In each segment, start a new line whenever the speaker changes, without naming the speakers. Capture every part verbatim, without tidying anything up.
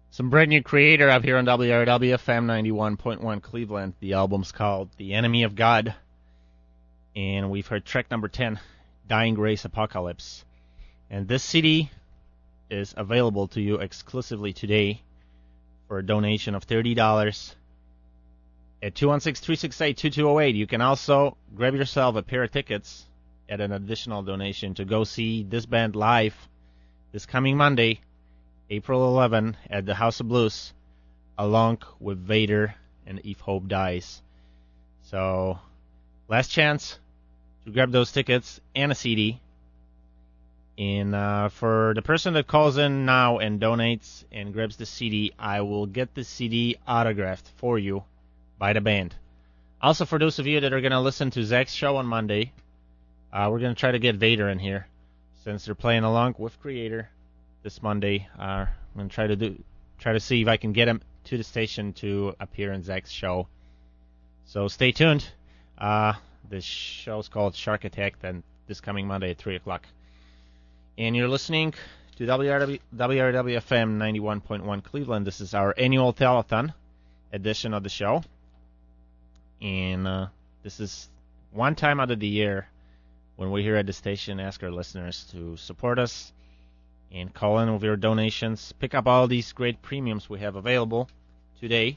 Some brand new Creator up here on W R W F M ninety-one point one Cleveland. The album's called The Enemy of God. And we've heard track number ten, Dying Grace Apocalypse. And this C D is available to you exclusively today for a donation of thirty dollars at two one six, three six eight, two two zero eight. You can also grab yourself a pair of tickets at an additional donation to go see this band live this coming Monday, April eleventh, at the House of Blues, along with Vader and If Hope Dies. So, last chance to grab those tickets and a C D. And uh, for the person that calls in now and donates and grabs the C D, I will get the C D autographed for you by the band. Also, for those of you that are going to listen to Zach's show on Monday, uh, we're going to try to get Vader in here, since they're playing along with Creator this Monday. Uh, I'm going to try to do, try to see if I can get him to the station to appear in Zach's show. So stay tuned. Uh, the show's called Shark Attack, then this coming Monday at three o'clock. And you're listening to W R W, W R W F M ninety-one point one Cleveland. This is our annual telethon edition of the show. And uh, this is one time out of the year when we here at the station ask our listeners to support us and call in with your donations. Pick up all these great premiums we have available today.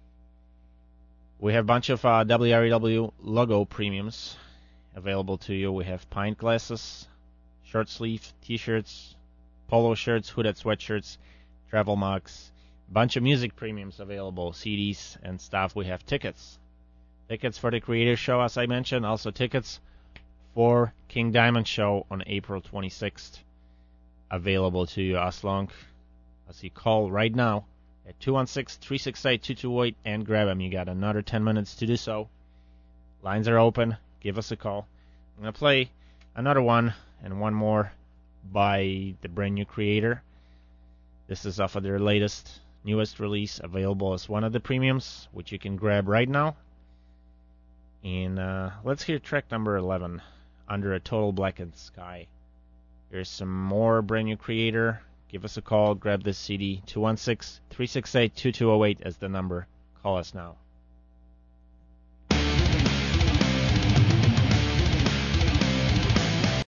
We have a bunch of uh, W R W logo premiums available to you. We have pint glasses, short sleeve t-shirts, polo shirts, hooded sweatshirts, travel mugs, a bunch of music premiums available, C Ds and stuff. We have tickets. Tickets for the Creator Show, as I mentioned. Also tickets for King Diamond Show on April twenty-sixth. Available to you as long as you call right now at two one six, three six eight, two two zero eight and grab them. You got another ten minutes to do so. Lines are open. Give us a call. I'm going to play another one and one more by the brand new Creator. This is off of their latest, newest release, available as one of the premiums, which you can grab right now. And uh, let's hear track number eleven, Under a Total Blackened Sky. Here's some more brand new Creator. Give us a call. Grab this C D. two one six, three six eight, two two zero eight as the number. Call us now.